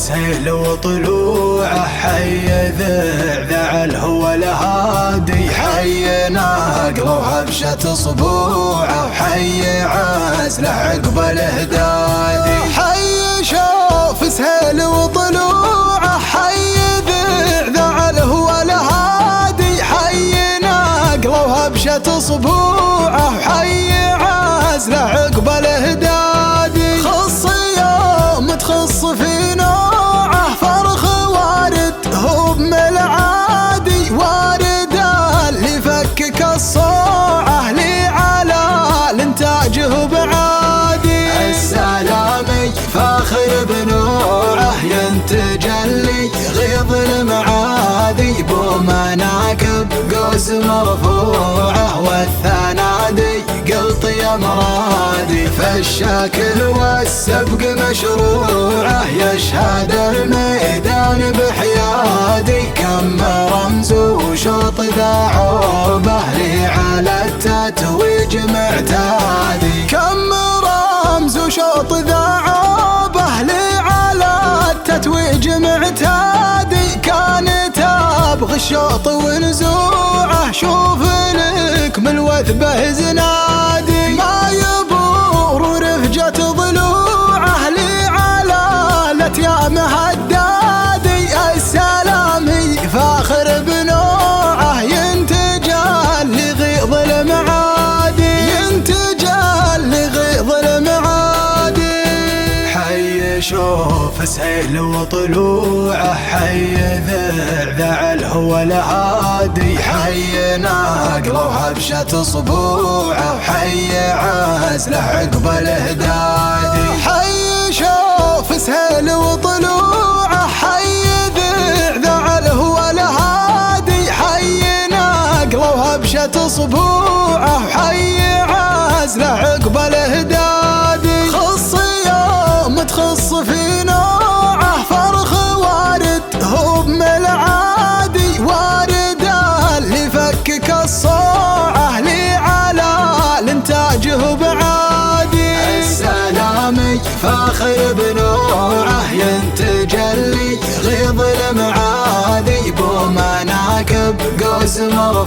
سهيل وطلوعه حي ذعذع الهوى الهادي، حي ناقله وهبشة صبوعه، حي عزله عقب الهدادي. حي شوف سهيل وطلوعه حي ذعذع الهوى الهادي، حي ناقله وهبشة صبوعه، حي عزله عقب الهدادي. خص يوم تخص في نوعه فرخ وارد هو بملعادي، وارد اللي فكك الصوعه لي على الانتاجه بعادي. السلامي فاخر بنوعه ينتج اللي غيظ المعادي، بو مناكب قوس مرفوعه والثنادي قلط يا مرادي. فالشاكل والسبق مشروعه يشهد الميدان بحيادي، كم رمز وشوط ذا عوبه لي على التتويج معتادي. كم رمز وشوط ذا عوبه لي على التتويج معتادي. كان تبغى الشوط ونزوعه شوف لك من الوثبه زنادي، ما يبور ورفجة ضلوعه لي على الاتيام هدادي. السلامي فاخر بنوعه ينتج اللي غيظ المعادي، ينتج اللي غيظ المعادي. حي شوف سهيل وطلوعه حي ذعذع الهوى الهادي، حي ناقله وهبشة صبوعه، حي عزله عقب الهدادي. حي شوف سهيل وطلوعه حي ذعذع الهوى الهادي، حي ناقله وهبشة صبوعه، حي عزله عقب الهدادي. خص يوم تخص في نوعه فرخ وارد هو بملعادي، وارد اللي فكك الصوعه لي على الانتاجه بعادي. السلامي فاخر بنوعه ينتج اللي غيظ المعادي، بو مناكب قوس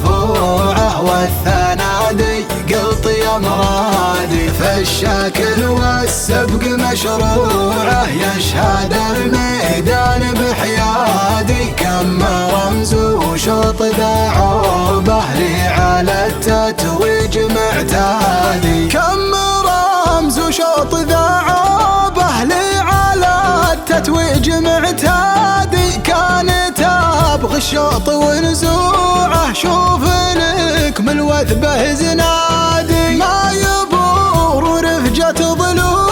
مرفوعه والثنادي قلط يا مرادي. فالشاكل والسبق مشروعه يشهد الميدان بحيادي، كم رمز وشوط ذا عوبه لي على التتويج معتادي. كم رمز وشوط ذا عوبه لي على التتويج معتادي. كان تبغى الشوط ونزوعه شوف لك من الوثبه زنادي، ما يبور ورفجة ضلوعه